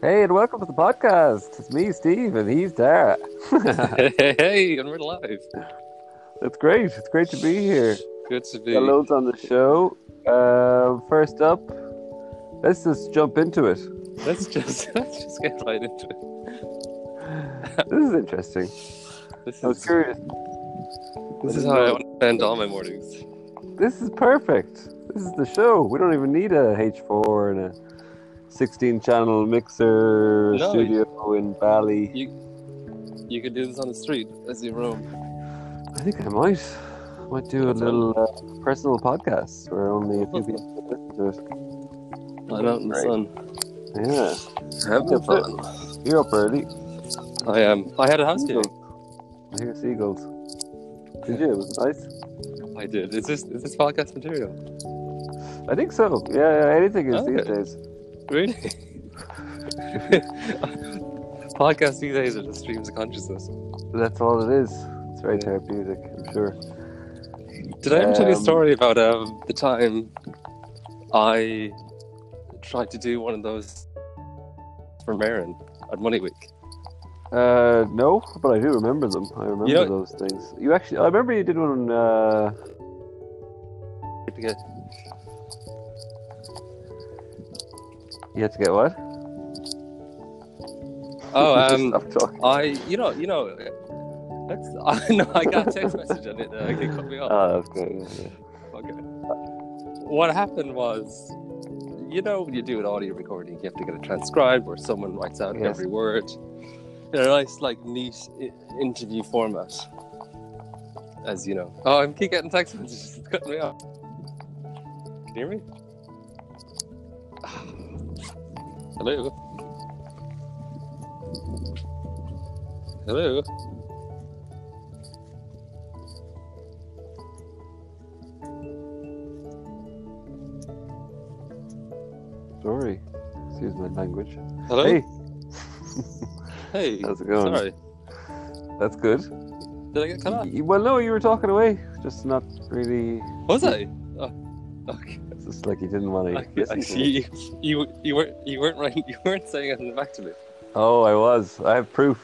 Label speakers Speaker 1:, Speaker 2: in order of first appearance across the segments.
Speaker 1: Hey, and welcome to the podcast. It's me, Steve, and he's Dara.
Speaker 2: Hey, and we're live.
Speaker 1: That's great. It's great to be here.
Speaker 2: Good to
Speaker 1: Got
Speaker 2: be.
Speaker 1: loads on the show. First up, let's just jump into it.
Speaker 2: Let's just get right into it.
Speaker 1: This is interesting. I was curious.
Speaker 2: This is how I want to spend all my mornings.
Speaker 1: This is perfect. This is the show. We don't even need a H4 and a 16-channel mixer
Speaker 2: No,
Speaker 1: studio in Bali.
Speaker 2: You could do this on the street as you roam.
Speaker 1: I think I might do
Speaker 2: That's
Speaker 1: a little personal podcast where only a few people can listen to it.
Speaker 2: I'm out in the sun.
Speaker 1: Yeah.
Speaker 2: Having fun.
Speaker 1: You're up early.
Speaker 2: I am. I had a house meeting.
Speaker 1: I hear seagulls. Did you? Was it nice?
Speaker 2: I did. Is this podcast material?
Speaker 1: I think so. Yeah, anything is
Speaker 2: Okay.
Speaker 1: these days.
Speaker 2: Really? Podcasts these days are just streams of consciousness.
Speaker 1: That's all it is. It's very therapeutic, I'm sure.
Speaker 2: Did I ever tell you a story about the time I tried to do one of those for Marin at Money Week?
Speaker 1: No, but I do remember them. I remember those things. I remember you did one. You had to get what?
Speaker 2: Oh,
Speaker 1: Stop talking.
Speaker 2: I got a text message on it. It cut me off.
Speaker 1: Oh, that's good. Yeah.
Speaker 2: Okay. What happened was, when you do an audio recording, you have to get it transcribed where someone writes out every word in a nice, neat interview format. As you know. Oh, I keep getting text messages. It's cutting me off. Can you hear me? Hello? Hello?
Speaker 1: Sorry. Excuse my language.
Speaker 2: Hello?
Speaker 1: Hey.
Speaker 2: Hey.
Speaker 1: How's it going?
Speaker 2: Sorry.
Speaker 1: That's good.
Speaker 2: Did I get cut off?
Speaker 1: Well, no, you were talking away. Just not really.
Speaker 2: Was I? Oh, okay.
Speaker 1: It's just like you didn't want to.
Speaker 2: I see. You weren't right. You weren't saying anything back to me.
Speaker 1: Oh, I was. I have proof.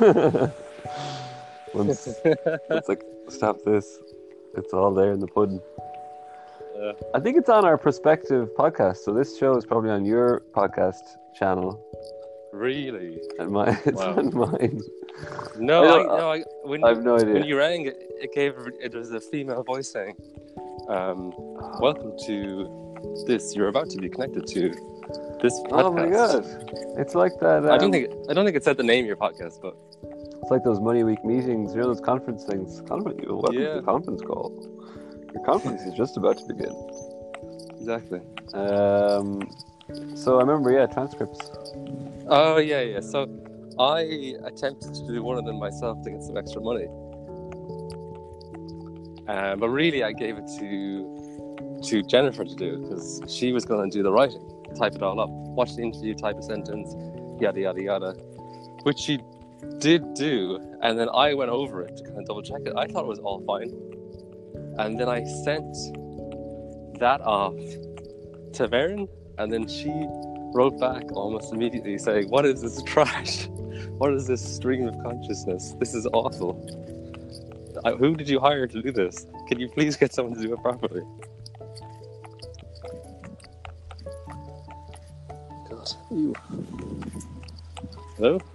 Speaker 1: Once I stop this, it's all there in the pudding. I think it's on our Perspective podcast. So this show is probably on your podcast channel.
Speaker 2: Really?
Speaker 1: And it's on mine.
Speaker 2: No,
Speaker 1: I have no idea.
Speaker 2: When you rang, it was a female voice saying, "Welcome to this. You're about to be connected to this podcast."
Speaker 1: Oh my god! It's like that.
Speaker 2: I don't think it said the name of your podcast, but
Speaker 1: it's like those Money Week meetings. You know those conference things. Welcome to the conference call. Your conference is just about to begin.
Speaker 2: Exactly.
Speaker 1: So I remember, transcripts.
Speaker 2: Oh yeah. So I attempted to do one of them myself to get some extra money, but really I gave it to Jennifer to do because she was going to do the writing, type it all up, watch the interview, type a sentence, yada yada yada, which she did do, and then I went over it to kind of double check it. I thought it was all fine, and then I sent that off to Marin, and then she wrote back almost immediately saying, "What is this trash? What is this stream of consciousness? This is awful. Who did you hire to do this? Can you please get someone to do it properly?" God, you. Hello?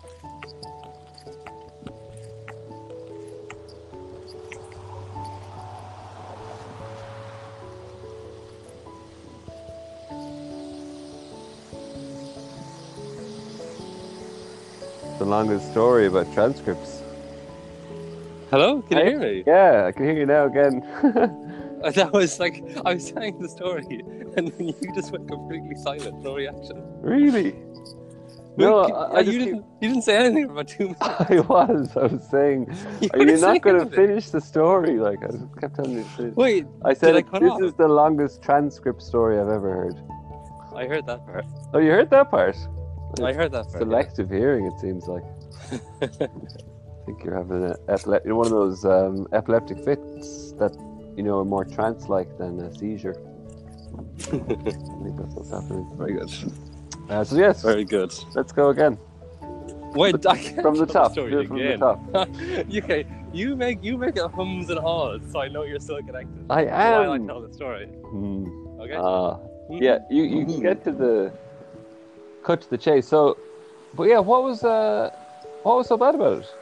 Speaker 1: The longest story about transcripts.
Speaker 2: Hello? Can you hear me?
Speaker 1: Yeah, I can hear you now again.
Speaker 2: That was like, I was saying the story, and then you just went completely silent, no reaction.
Speaker 1: Really? No,
Speaker 2: you didn't say anything for about 2 minutes.
Speaker 1: I was saying, are you not going to finish the story? Like, I kept telling you to.
Speaker 2: Wait,
Speaker 1: I said,
Speaker 2: this
Speaker 1: is the longest transcript story I've ever heard.
Speaker 2: I heard that part.
Speaker 1: Oh, you heard that part?
Speaker 2: I heard that part.
Speaker 1: Selective hearing, it seems like. I think you're having one of those epileptic fits that, are more trance-like than a seizure. I think that's what's happening.
Speaker 2: Very good.
Speaker 1: So yes,
Speaker 2: Very good.
Speaker 1: let's go again.
Speaker 2: Wait, I can't
Speaker 1: From the
Speaker 2: tell
Speaker 1: top.
Speaker 2: story
Speaker 1: Do it from the
Speaker 2: again.
Speaker 1: top.
Speaker 2: Okay, you make it hums and haws, so I know you're still connected.
Speaker 1: I
Speaker 2: While I
Speaker 1: am.
Speaker 2: tell the story. Okay.
Speaker 1: Yeah, you can get to the cut to the chase. So, but yeah, what was so bad about it?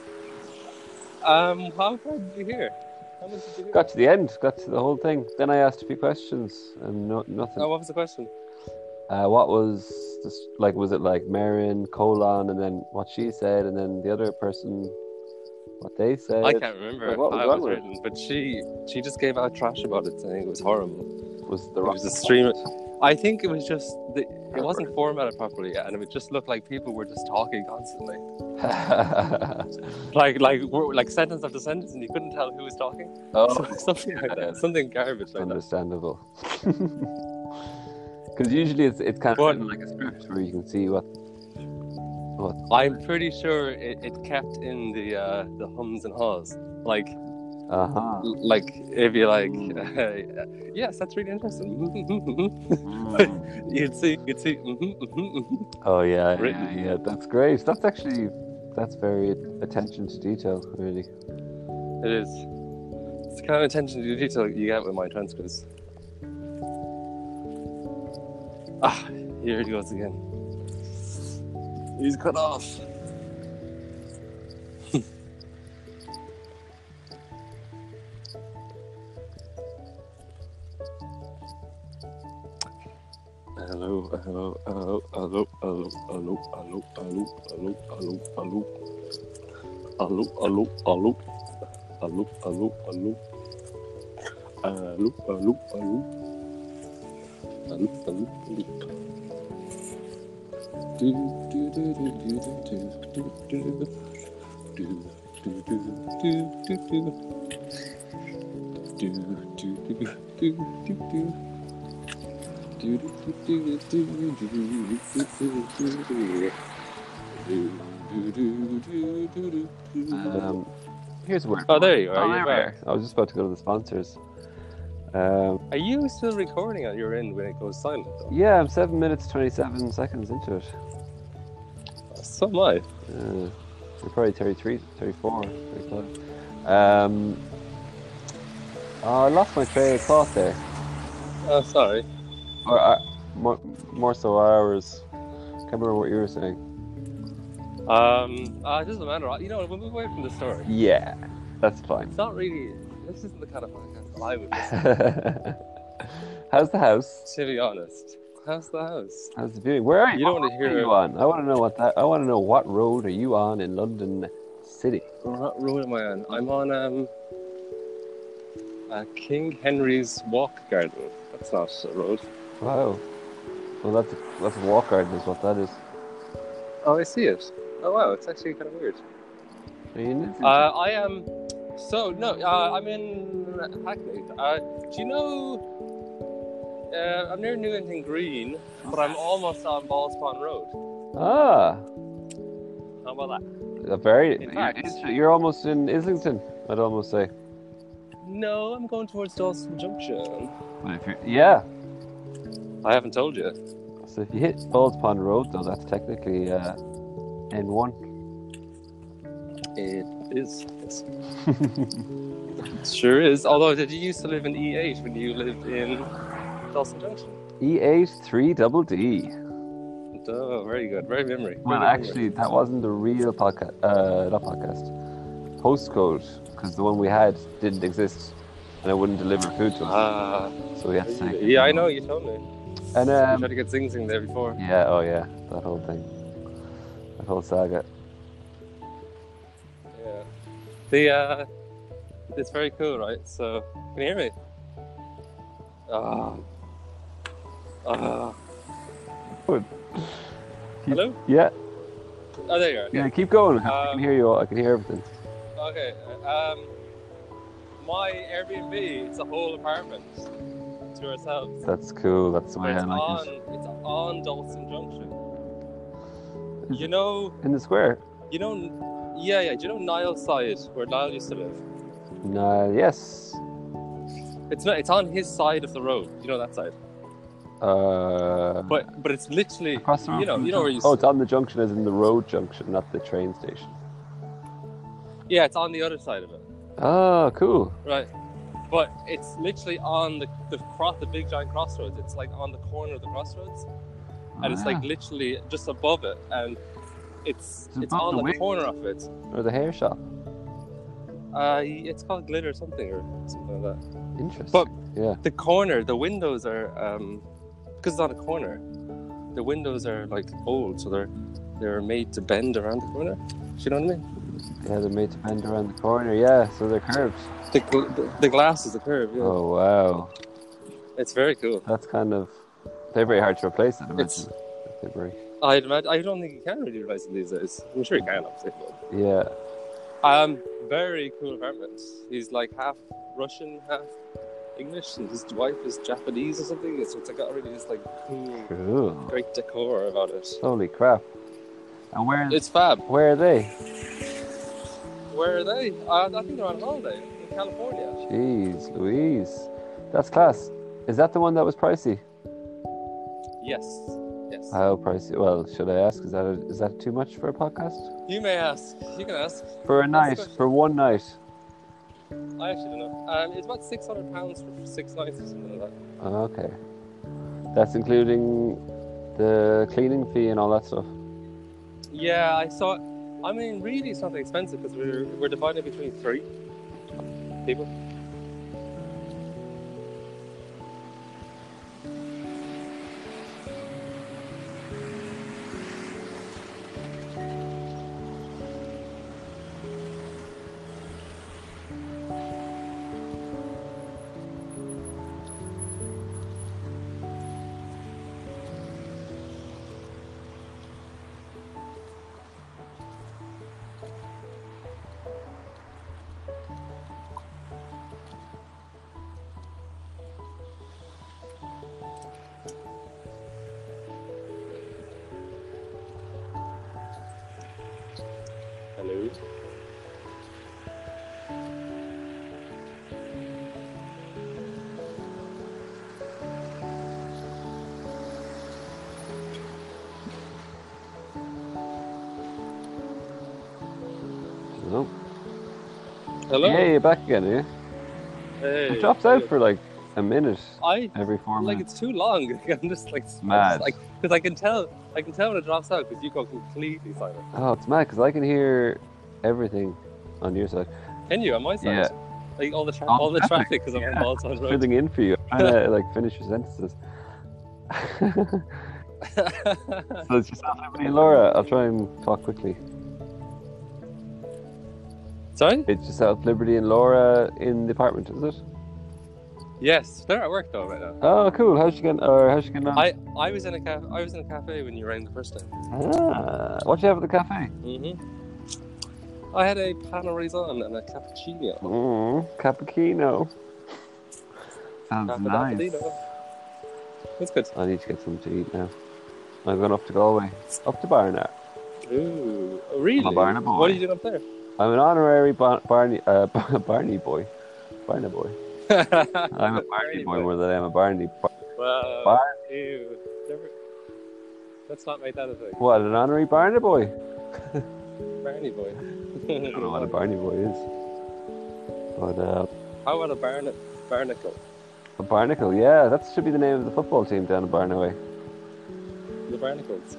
Speaker 2: How far did you hear? How much did you hear?
Speaker 1: Got to the end, got to the whole thing. Then I asked a few questions and nothing.
Speaker 2: Oh, what was the question?
Speaker 1: What was this, like? Was it like Marion, colon, and then what she said, and then the other person, what they said?
Speaker 2: I can't remember
Speaker 1: Like, what was
Speaker 2: how it
Speaker 1: wrong
Speaker 2: was
Speaker 1: with
Speaker 2: written, but she just gave out trash about it, saying it was horrible.
Speaker 1: Was the
Speaker 2: It was a stream. I think it was just it wasn't formatted properly, and it would just look like people were just talking constantly, like sentence after sentence, and you couldn't tell who was talking. Something like that, something garbage like that.
Speaker 1: Understandable. Because usually it's kind of like a script where you can see what.
Speaker 2: I'm pretty sure it kept in the hums and haws, like. Like if you like, yes, that's really interesting. you'd see.
Speaker 1: Oh yeah. That's great. That's very attention to detail, really.
Speaker 2: It is. It's the kind of attention to detail you get with my transcripts. Here he goes again. He's cut off.
Speaker 1: Here's where.
Speaker 2: Oh, there you are. You're
Speaker 1: there.
Speaker 2: back.
Speaker 1: I was just about to go to the sponsors.
Speaker 2: Are you still recording at your end when it goes silent, though?
Speaker 1: Yeah, I'm 7 minutes 27 seconds into it.
Speaker 2: So am I.
Speaker 1: You're probably 33, 34, 35. I lost my train of thought there.
Speaker 2: Oh, sorry.
Speaker 1: Or more so ours. Can't remember what you were saying.
Speaker 2: It doesn't matter. You know, we'll move away from the story.
Speaker 1: Yeah, that's fine.
Speaker 2: It's not really. This isn't the kind of podcast that I would listen to.
Speaker 1: How's the house?
Speaker 2: To be honest, how's the house?
Speaker 1: How's the viewing? Where are you?
Speaker 2: You don't want to hear.
Speaker 1: What are you on? I want to know I want to know what road are you on in London City?
Speaker 2: What road am I on? I'm on King Henry's Walk Garden. That's not a road.
Speaker 1: Wow. Well, that's a walk garden, is what that is.
Speaker 2: Oh, I see it. Oh wow, it's actually kind of weird.
Speaker 1: Are you in it?
Speaker 2: I am. So no, I'm in Hackney. Do you know? I'm near Newington Green, but I'm almost on Ballspawn Road. How about that?
Speaker 1: You're almost in Islington, I'd almost say.
Speaker 2: No, I'm going towards Dawson Junction.
Speaker 1: Yeah.
Speaker 2: I haven't told you.
Speaker 1: So if you hit Ballspawn Road, though, that's technically N1.
Speaker 2: It is. Yes. It sure is. Although, did you used to live in E8 when you lived in Dawson Junction?
Speaker 1: E8 3DD.
Speaker 2: Oh, very good. Very memory.
Speaker 1: Well, actually, that wasn't the real podcast. Not podcast. Postcode, because the one we had didn't exist, and it wouldn't deliver food to us. So we had to say.
Speaker 2: Yeah, I know. You told me.
Speaker 1: And
Speaker 2: you tried to get Zing Zing there before.
Speaker 1: Yeah. Oh, yeah. That whole thing. That whole saga.
Speaker 2: Yeah. It's very cool, right? So, can you hear me?
Speaker 1: Good.
Speaker 2: Hello?
Speaker 1: Yeah.
Speaker 2: Oh, there you are.
Speaker 1: Yeah, keep going. I can hear you all. I can hear everything.
Speaker 2: Okay. My Airbnb, it's a whole apartment to ourselves.
Speaker 1: That's cool. That's the way I like it.
Speaker 2: It's on Dalston Junction. You know...
Speaker 1: In the square?
Speaker 2: You know... Yeah. Do you know Niall's side, where Niall used to live?
Speaker 1: No, yes.
Speaker 2: It's on his side of the road. You know that side? But it's literally,
Speaker 1: across the road from the
Speaker 2: you know where you.
Speaker 1: junction. Oh, it's on the junction, as in the road junction, not the train station.
Speaker 2: Yeah, it's on the other side of it.
Speaker 1: Oh, cool.
Speaker 2: Right. But it's literally on the big giant crossroads. It's like on the corner of the crossroads, and it's like literally just above it, and it's on the corner of it.
Speaker 1: Or the hair shop.
Speaker 2: It's called Glitter something or something like that.
Speaker 1: Interesting.
Speaker 2: But
Speaker 1: yeah,
Speaker 2: the corner, the windows are because it's on a corner. The windows are like old, so they're made to bend around the corner. Do you know what I mean?
Speaker 1: Yeah, they're made to bend around the corner. Yeah, so they're curved.
Speaker 2: The glass is a curve. Yeah.
Speaker 1: Oh wow,
Speaker 2: it's very cool.
Speaker 1: That's kind of they're very hard to replace. I'd imagine.
Speaker 2: I'd imagine. I don't think you can really replace it these days. I'm sure you can, obviously. But...
Speaker 1: Yeah.
Speaker 2: Very cool apartment. He's like half Russian, half English, and his wife is Japanese or something. So it's got really this like cool, great decor about it.
Speaker 1: Holy crap! And
Speaker 2: it's fab.
Speaker 1: Where are they?
Speaker 2: Where are they? I think they're on holiday in California.
Speaker 1: Jeez Louise, that's class. Is that the one that was pricey?
Speaker 2: Yes.
Speaker 1: How pricey? Well, should I ask? Is that too much for a podcast?
Speaker 2: You may ask. You can ask.
Speaker 1: For a night, for one night.
Speaker 2: I actually don't know. It's about £600 for 6 nights or something like that.
Speaker 1: Okay. That's including the cleaning fee and all that stuff.
Speaker 2: Yeah, I saw it. I mean, really, it's not that expensive because we're divided between 3 people. Hello. Hello.
Speaker 1: Yeah, you're back again, are you?
Speaker 2: Hey.
Speaker 1: It drops out for like a minute every 4 minutes.
Speaker 2: Like it's too long. I'm just like
Speaker 1: mad.
Speaker 2: Because I can tell when it drops out because you go completely silent.
Speaker 1: Oh, it's mad because I can hear everything on your side.
Speaker 2: Can you on my side?
Speaker 1: Yeah.
Speaker 2: Like all the traffic because I'm on Ballside Road.
Speaker 1: Filling in for you. I'm trying to like finish your sentences. So it's yourself, Liberty and Laura. I'll try and talk quickly.
Speaker 2: Sorry?
Speaker 1: It's yourself, Liberty and Laura in the apartment, is it?
Speaker 2: Yes, they're at work though right now.
Speaker 1: Oh, cool. How's she getting on?
Speaker 2: I was in a cafe when you rang the first time.
Speaker 1: Ah, what did you have at the cafe?
Speaker 2: I had a pain raison and a cappuccino.
Speaker 1: Cappuccino. Sounds nice.
Speaker 2: That's good.
Speaker 1: I need to get something to eat now. I'm going up to Galway, up to Barna.
Speaker 2: Ooh, really?
Speaker 1: I'm a Barna boy.
Speaker 2: What are you doing up there?
Speaker 1: I'm an honorary Barney boy. Barna boy. I'm a Barney boy more than I'm a Barney.
Speaker 2: Wow. Ew. Let's not make that a thing.
Speaker 1: What, an honorary Barney boy?
Speaker 2: Barney boy.
Speaker 1: I don't know what a Barney boy is. But
Speaker 2: how about a barnacle?
Speaker 1: A barnacle, yeah. That should be the name of the football team down in Barnaway.
Speaker 2: The Barnacles.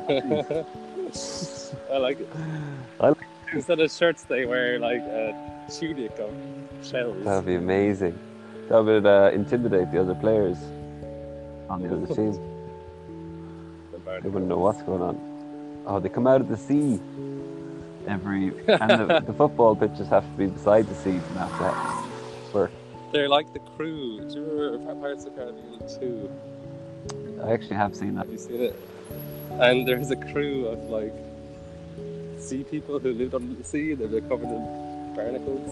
Speaker 2: I like it.
Speaker 1: I like it.
Speaker 2: Instead of shirts, they wear like a tunic of shells.
Speaker 1: That would be amazing. That would intimidate the other players on the other team. They wouldn't know what's going on. Oh, they come out of the sea and the football pitches have to be beside the sea and have to work.
Speaker 2: They're like the crew. Do you remember Pirates of the Caribbean 2?
Speaker 1: I actually have seen that.
Speaker 2: Have you seen it? And there's a crew of like sea people who lived under the sea. They're covered in barnacles.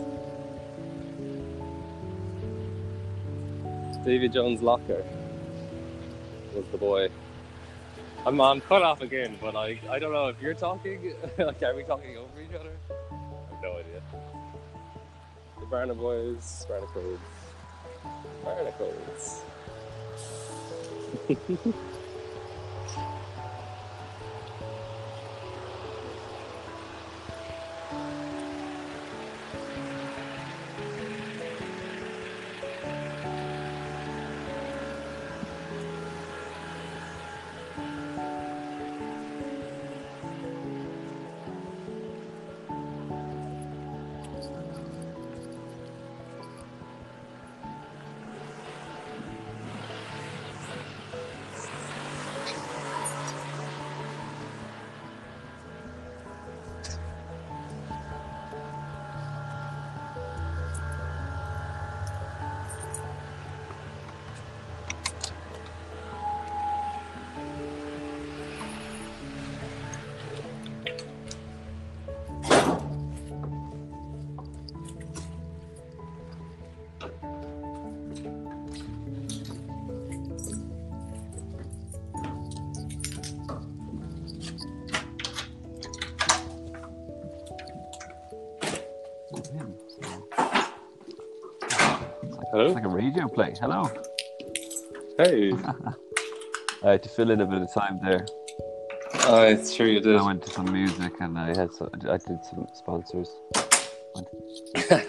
Speaker 2: Davy Jones Locker was the boy. I'm cut off again, but I don't know if you're talking. Like, are we talking over each other? I have no idea. The Barna Boys, Barnacles. Hello?
Speaker 1: It's like a radio play. Hello.
Speaker 2: Hey.
Speaker 1: I had to fill in a bit of time there.
Speaker 2: I'm sure you did.
Speaker 1: I went to some music and I did some sponsors.
Speaker 2: That's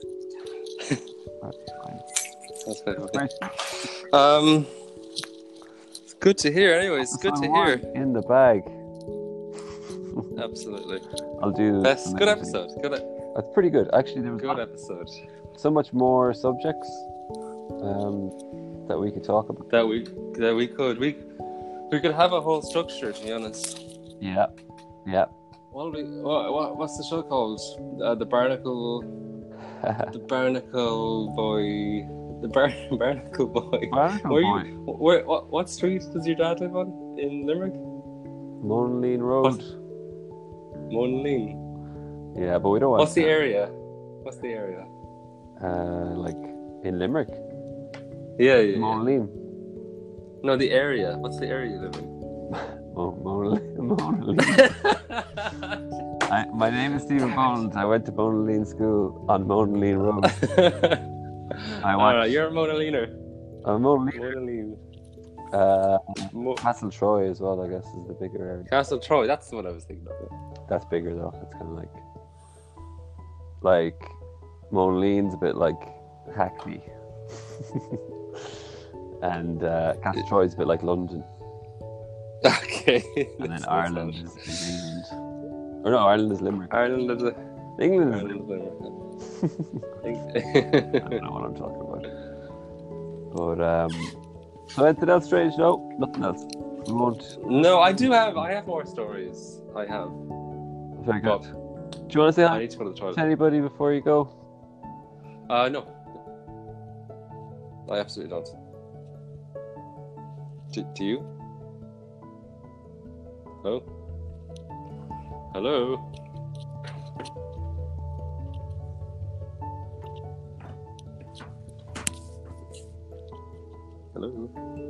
Speaker 2: very funny. It's good to hear. Anyways, it's good to hear.
Speaker 1: In the bag.
Speaker 2: Absolutely.
Speaker 1: I'll do
Speaker 2: Best. Good
Speaker 1: editing.
Speaker 2: episode. Good.
Speaker 1: That's pretty good. Actually, there was
Speaker 2: Good episode.
Speaker 1: so much more subjects that we could talk about.
Speaker 2: That we could have a whole structure. To be honest.
Speaker 1: Yeah.
Speaker 2: What's the show called? The Barnacle. The Barnacle Boy. The Barnacle Boy. What street does your dad live on in Limerick?
Speaker 1: Monaleen Road.
Speaker 2: Monaleen.
Speaker 1: Yeah, but we don't want.
Speaker 2: What's the area?
Speaker 1: Like in Limerick.
Speaker 2: Yeah.
Speaker 1: Monaleen.
Speaker 2: No, the area. What's the area you live in?
Speaker 1: Monaleen. My name is Stephen Bones. I went to Monaleen School on Monaleen Road.
Speaker 2: You're a Monaleener.
Speaker 1: I'm Monaleen. Castle Troy as well, I guess, is the bigger area.
Speaker 2: Castle Troy, that's the one I was thinking of.
Speaker 1: That's bigger though. It's kind of like Monaleen's a bit like Hackney, and Castle Troy's a bit like London.
Speaker 2: Okay.
Speaker 1: And then Ireland is England. Or no, Ireland is Limerick.
Speaker 2: England is
Speaker 1: Limerick. I don't know what I'm talking about. But so anything else strange? No, nothing else. We won't.
Speaker 2: No, I have more stories. I have.
Speaker 1: Very good. Do you want to say hi
Speaker 2: I need to go to the toilet.
Speaker 1: to anybody before you go?
Speaker 2: No. I absolutely don't. Do you? Hello? Hello? Hello?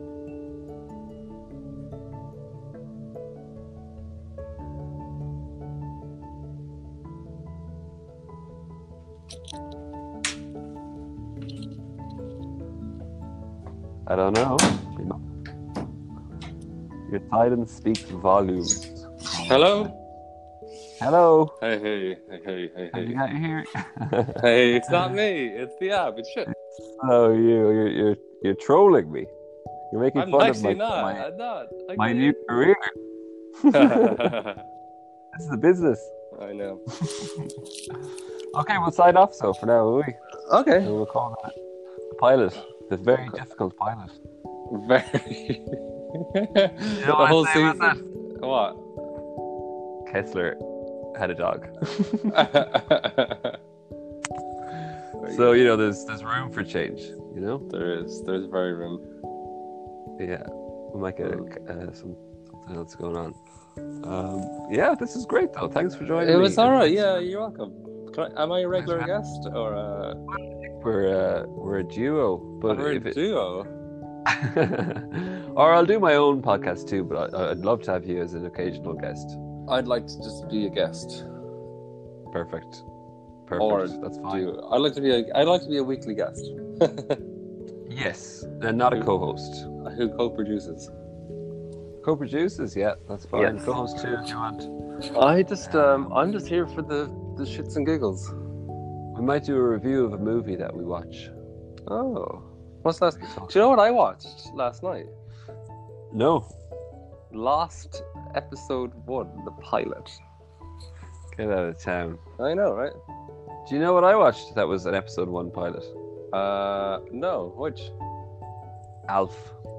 Speaker 1: I don't know. Your silence speaks volumes.
Speaker 2: Hello?
Speaker 1: Hello.
Speaker 2: Hey.
Speaker 1: Have you got here?
Speaker 2: Hey, it's not me. It's the app. It's shit.
Speaker 1: Oh, you're trolling me. You're making
Speaker 2: I'm
Speaker 1: fun of
Speaker 2: actually not. I'm not.
Speaker 1: my new career. This is a business.
Speaker 2: I know.
Speaker 1: Okay, we'll sign off so for now, will we?
Speaker 2: Okay.
Speaker 1: And we'll call that the pilot. The very difficult pilot.
Speaker 2: Very.
Speaker 1: You know
Speaker 2: The whole
Speaker 1: what I say
Speaker 2: season.
Speaker 1: about
Speaker 2: What?
Speaker 1: that? Kessler had a dog. So, there's room for change,
Speaker 2: There's very room.
Speaker 1: Yeah, we might get something else going on. Yeah, this is great though. Thanks for joining me.
Speaker 2: It was alright, yeah, you're welcome. Am I a regular guest or
Speaker 1: We're a duo, but
Speaker 2: we're a duo?
Speaker 1: or I'll do my own podcast too. But I'd love to have you as an occasional guest.
Speaker 2: I'd like to just be a guest.
Speaker 1: Perfect.
Speaker 2: Or
Speaker 1: That's fine.
Speaker 2: I'd like to be a weekly guest.
Speaker 1: Yes, and not a co-host.
Speaker 2: who co-produces.
Speaker 1: Co-producers, yeah, that's fine.
Speaker 2: Yes.
Speaker 1: Co-host too if you want.
Speaker 2: I'm just here for the shits and giggles.
Speaker 1: We might do a review of a movie that we watch.
Speaker 2: Oh, what's last? Do you know what I watched last night?
Speaker 1: No.
Speaker 2: Lost episode 1, the pilot.
Speaker 1: Get out of town.
Speaker 2: I know, right?
Speaker 1: Do you know what I watched that was an episode 1 pilot?
Speaker 2: No, which?
Speaker 1: Alf.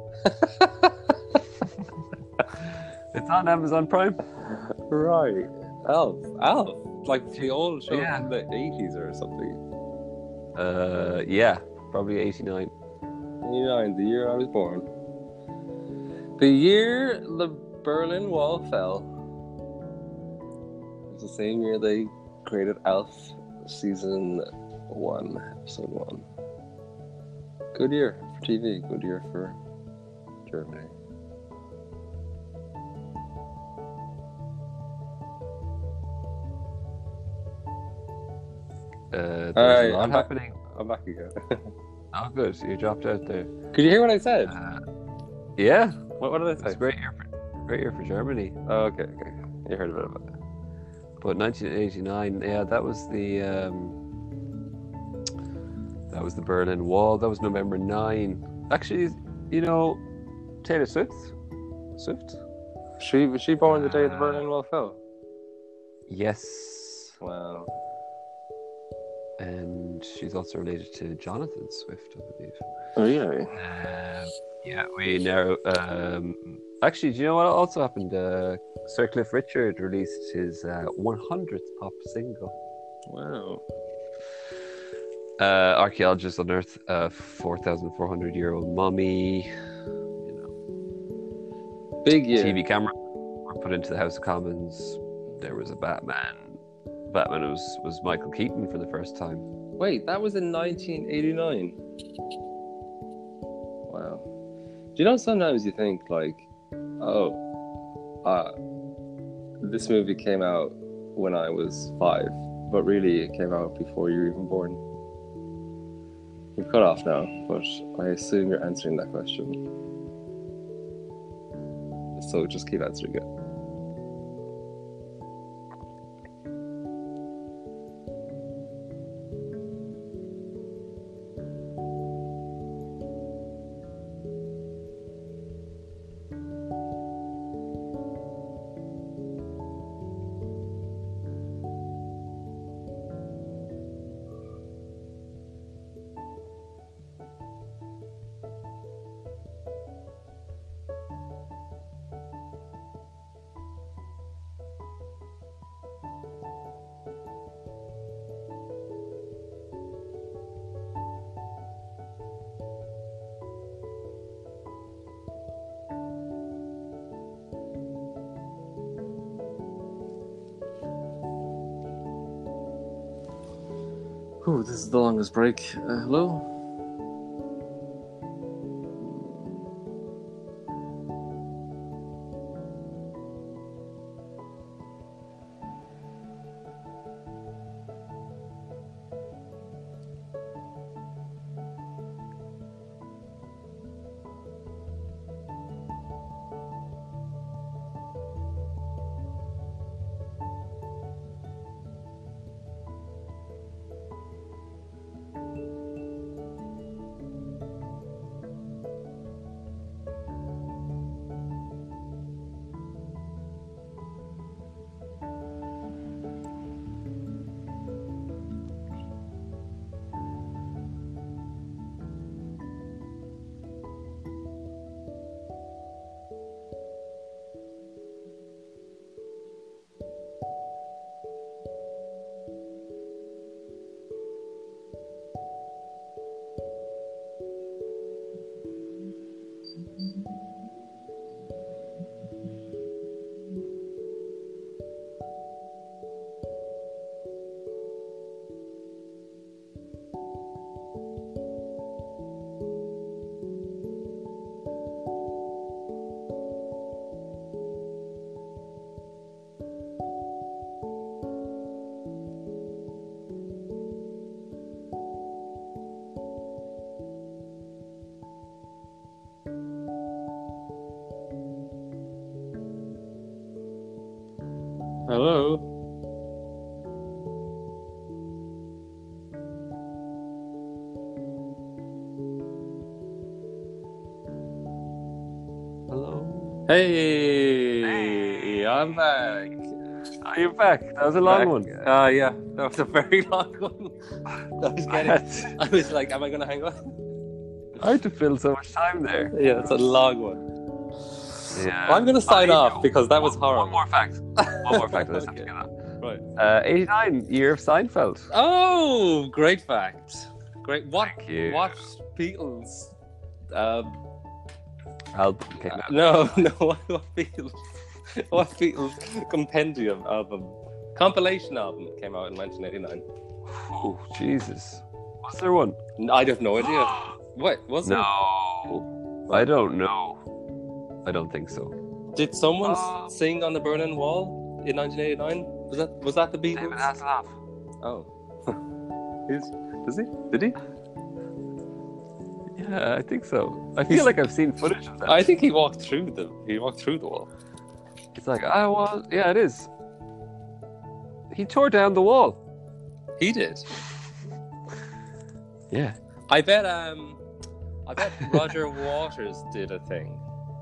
Speaker 1: It's on Amazon Prime.
Speaker 2: Right. Alf. Like the old show
Speaker 1: Yeah.
Speaker 2: from the 80s or something.
Speaker 1: Yeah, probably 89.
Speaker 2: 89, the year I was born. The year the Berlin Wall fell. It was the same year they created Alf season 1, episode 1. Good year for TV, good year for Germany.
Speaker 1: There's
Speaker 2: Alright,
Speaker 1: a lot
Speaker 2: I'm back.
Speaker 1: happening.
Speaker 2: I'm back again.
Speaker 1: Oh, good. You dropped out there.
Speaker 2: Could you hear what I said?
Speaker 1: Yeah,
Speaker 2: What did I
Speaker 1: it's
Speaker 2: say?
Speaker 1: a great year for Germany.
Speaker 2: Oh, okay. You heard a bit about it.
Speaker 1: But 1989, yeah, that was the Berlin Wall. That was November 9. Actually, you know, Taylor Swift.
Speaker 2: Was she born the day the Berlin Wall fell?
Speaker 1: Yes.
Speaker 2: Wow.
Speaker 1: And she's also related to Jonathan Swift, I believe.
Speaker 2: Oh, really?
Speaker 1: Yeah, we know. Actually, do you know what also happened? Sir Cliff Richard released his 100th pop single.
Speaker 2: Wow.
Speaker 1: Archaeologists unearthed a 4,400-year-old mummy. You know,
Speaker 2: Big year.
Speaker 1: TV camera were put into the House of Commons. There was a Batman. Batman was Michael Keaton for the first time.
Speaker 2: Wait, that was in 1989. Wow. Do you know, sometimes you think, like, this movie came out when I was 5, but really it came out before you were even born. You're cut off now, but I assume you're answering that question. So just keep answering it. Ooh, this is the longest break. Hello? Hello.
Speaker 1: Hello.
Speaker 2: Hey, I'm back.
Speaker 1: Are you back? That was a long one.
Speaker 2: Yeah, that was a very long one. I was like, am I going to hang on?
Speaker 1: I had to fill so much time there.
Speaker 2: Yeah, it's a long one.
Speaker 1: Yeah.
Speaker 2: I'm going to sign off because that was horrible.
Speaker 1: One more fact. Let's have to
Speaker 2: Okay.
Speaker 1: get that.
Speaker 2: Right.
Speaker 1: 89, year of Seinfeld.
Speaker 2: Oh, great fact. Great. What
Speaker 1: Thank you.
Speaker 2: Beatles?
Speaker 1: Album came out.
Speaker 2: No. What Beatles? What Beatles compendium album? Compilation album came out in 1989.
Speaker 1: Oh, Jesus. Was there one?
Speaker 2: I have no idea. What was it?
Speaker 1: No. I don't know. I don't think so.
Speaker 2: Did someone sing on the Berlin Wall in 1989? Was that the Beatles?
Speaker 1: David Hasselhoff.
Speaker 2: Oh. Does he? Did he?
Speaker 1: Yeah, I think so. I feel like I've seen footage of that.
Speaker 2: I think he walked through the wall.
Speaker 1: It's like, yeah, it is. He tore down the wall.
Speaker 2: He did.
Speaker 1: Yeah.
Speaker 2: I bet Roger Waters did a thing.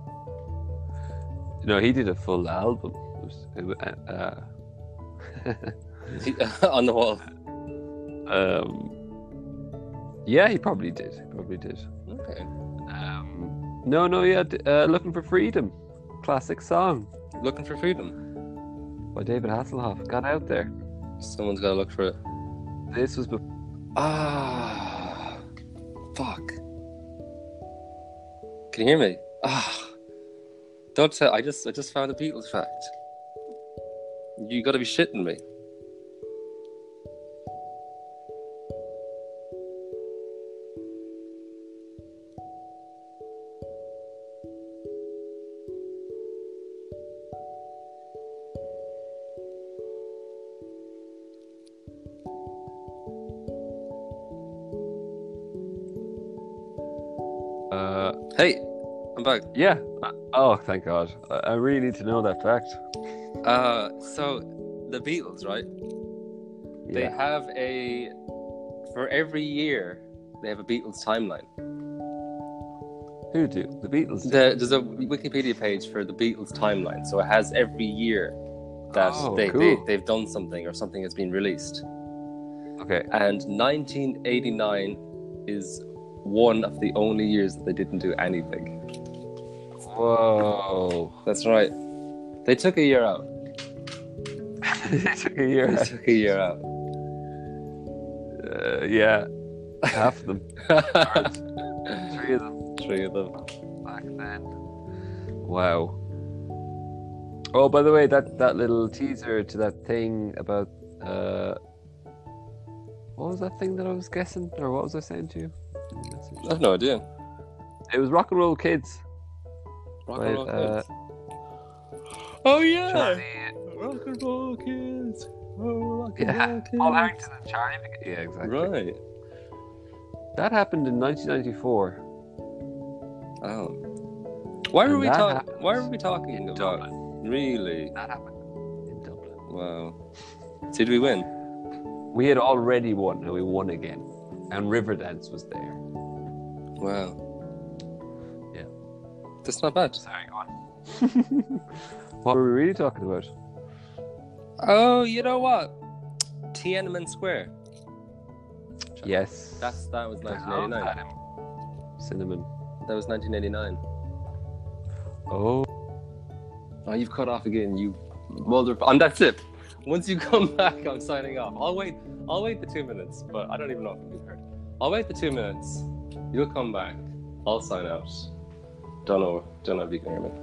Speaker 1: No, he did a full album.
Speaker 2: On the wall.
Speaker 1: Yeah, he probably did.
Speaker 2: Okay.
Speaker 1: Looking for Freedom. Classic song
Speaker 2: Looking for Freedom.
Speaker 1: by David Hasselhoff. Got out there.
Speaker 2: Someone's got to look for it.
Speaker 1: This was before.
Speaker 2: Fuck. Can you hear me? Don't tell. I just found a Beatles fact. You got to be shitting me. Hey, I'm back.
Speaker 1: Yeah. Oh, thank God. I really need to know that fact.
Speaker 2: So the Beatles, right?
Speaker 1: Yeah.
Speaker 2: They have for every year, they have a Beatles timeline.
Speaker 1: Who do? The Beatles do.
Speaker 2: There's a Wikipedia page for the Beatles timeline, so it has every year that
Speaker 1: cool.
Speaker 2: they've done something or something has been released.
Speaker 1: Okay.
Speaker 2: And 1989 is one of the only years that they didn't do anything.
Speaker 1: Whoa.
Speaker 2: That's right. They took a year out.
Speaker 1: It took a year.
Speaker 2: They took a year out.
Speaker 1: Yeah. Half of them. Three of them. Back then. Wow. Oh, by the way, that little teaser to that thing about what was that thing that I was guessing, or what was I saying to you?
Speaker 2: I have no idea.
Speaker 1: It was Rock and Roll Kids.
Speaker 2: Rock and Roll
Speaker 1: Kids.
Speaker 2: Oh yeah,
Speaker 1: Charlie.
Speaker 2: Rock and Roll Kids. Oh, Rock and
Speaker 1: Yeah,
Speaker 2: Roll Kids.
Speaker 1: Paul Harrington and Charlie. Yeah, exactly.
Speaker 2: Right.
Speaker 1: That happened in 1994.
Speaker 2: Oh. Why were
Speaker 1: And
Speaker 2: we
Speaker 1: that
Speaker 2: talking?
Speaker 1: happened
Speaker 2: Why were we talking
Speaker 1: in
Speaker 2: about?
Speaker 1: Dublin.
Speaker 2: Really?
Speaker 1: That happened in Dublin.
Speaker 2: Wow. Did we win?
Speaker 1: We had already won, and we won again. And Riverdance was there.
Speaker 2: Wow.
Speaker 1: Yeah.
Speaker 2: That's not bad.
Speaker 1: Sorry, go on. What were we really talking about?
Speaker 2: Oh, you know what? Tiananmen Square.
Speaker 1: Yes.
Speaker 2: That was 1989.
Speaker 1: Cinnamon.
Speaker 2: That was 1989.
Speaker 1: Oh.
Speaker 2: Oh, you've cut off again, you mother. And that's it. Once you come back, I'm signing off. I'll wait the 2 minutes, but I don't even know if it'll be heard. I'll wait the 2 minutes. You'll come back. I'll sign out. Don't know if you can hear me.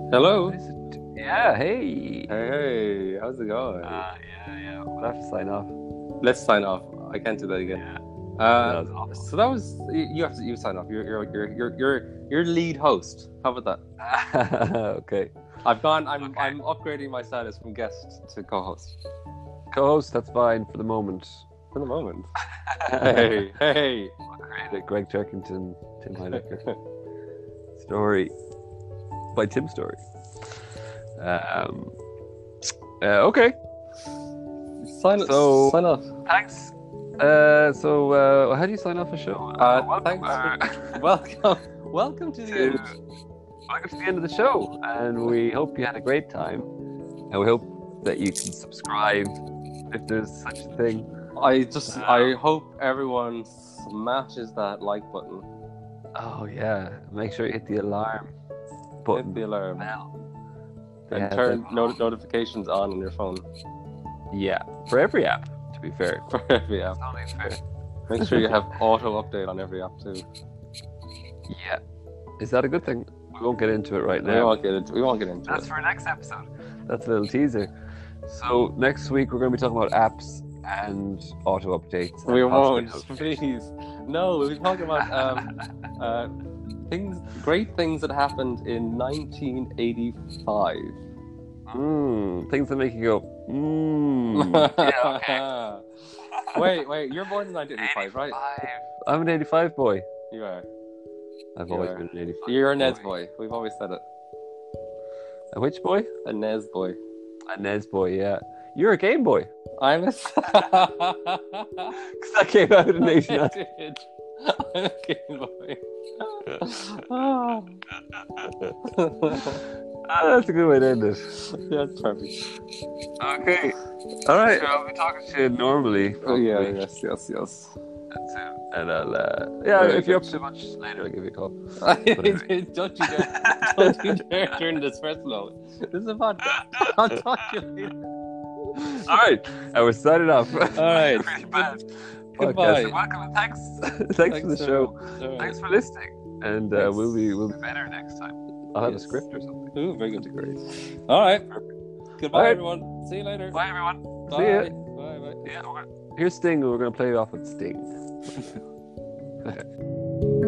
Speaker 2: Hello.
Speaker 1: What is it? Yeah, hey.
Speaker 2: Hey, how's it going?
Speaker 1: Yeah. We'll have to sign off.
Speaker 2: Let's sign off. I can't do that again.
Speaker 1: Yeah.
Speaker 2: Uh,
Speaker 1: That was awful.
Speaker 2: so that was you sign off. You're lead host. How about that?
Speaker 1: Okay.
Speaker 2: I'm upgrading my status from guest to co-host
Speaker 1: Co-host, that's fine for the moment.
Speaker 2: for the moment. Hey.
Speaker 1: Created Greg Turkington, Tim Heidecker. Story by Tim Story. Okay.
Speaker 2: Sign off.
Speaker 1: Thanks. How do you sign off a show?
Speaker 2: Welcome to the end.
Speaker 1: Welcome to the end of the show, and we hope you had a great time, and we hope that you can subscribe if there's such a thing.
Speaker 2: I hope everyone smashes that like button.
Speaker 1: Oh yeah, make sure you hit the alarm button.
Speaker 2: Hit the alarm.
Speaker 1: Bell.
Speaker 2: And
Speaker 1: Yeah,
Speaker 2: turn notifications on your phone.
Speaker 1: Yeah, for every app, to be fair.
Speaker 2: For every app.
Speaker 1: It's only fair.
Speaker 2: Make sure you have auto update on every app too.
Speaker 1: Yeah. Is that a good thing? We won't get into it right
Speaker 2: We
Speaker 1: now.
Speaker 2: won't get into
Speaker 1: That's
Speaker 2: it.
Speaker 1: for next episode. That's a little teaser. So next week we're going to be talking about apps and auto updates.
Speaker 2: We
Speaker 1: and
Speaker 2: won't,
Speaker 1: possibly
Speaker 2: please. No, we'll be talking about great things that happened in 1985.
Speaker 1: things that make you go, Yeah, okay.
Speaker 2: Wait, you're born in 1985, right?
Speaker 1: I'm an 85 boy.
Speaker 2: You are.
Speaker 1: I've
Speaker 2: You
Speaker 1: always
Speaker 2: are.
Speaker 1: been an 85
Speaker 2: You're a Nez boy. We've always said it.
Speaker 1: A which boy?
Speaker 2: A Nez boy.
Speaker 1: A Nez boy, yeah. You're a Game Boy.
Speaker 2: I'm a...
Speaker 1: Because that came out in 89.
Speaker 2: I'm a Game Boy.
Speaker 1: That's a good way to end it.
Speaker 2: Yeah, that's perfect.
Speaker 1: Okay. All right. I'll be talking to you normally.
Speaker 2: Oh, yeah,
Speaker 1: probably.
Speaker 2: yes.
Speaker 1: That's it. And I'll,
Speaker 2: Very
Speaker 1: if you're up
Speaker 2: good.
Speaker 1: to much later, I'll give you a call.
Speaker 2: Don't you dare turn this personal. This is a podcast. I'll talk to you later.
Speaker 1: All right. And we're signing off.
Speaker 2: All right.
Speaker 1: Pretty bad
Speaker 2: Goodbye.
Speaker 1: podcast. Welcome and thanks. Thanks for the show.
Speaker 2: All
Speaker 1: Thanks
Speaker 2: right.
Speaker 1: for listening. And
Speaker 2: Thanks.
Speaker 1: we'll be better next time. I'll have a
Speaker 2: Yes.
Speaker 1: script or something.
Speaker 2: Ooh, very good. All right. Goodbye,
Speaker 1: All right.
Speaker 2: everyone. See you later.
Speaker 1: Bye, everyone.
Speaker 2: Bye.
Speaker 1: See ya.
Speaker 2: Bye.
Speaker 1: Yeah, here's Sting. We're going to play it off with Sting.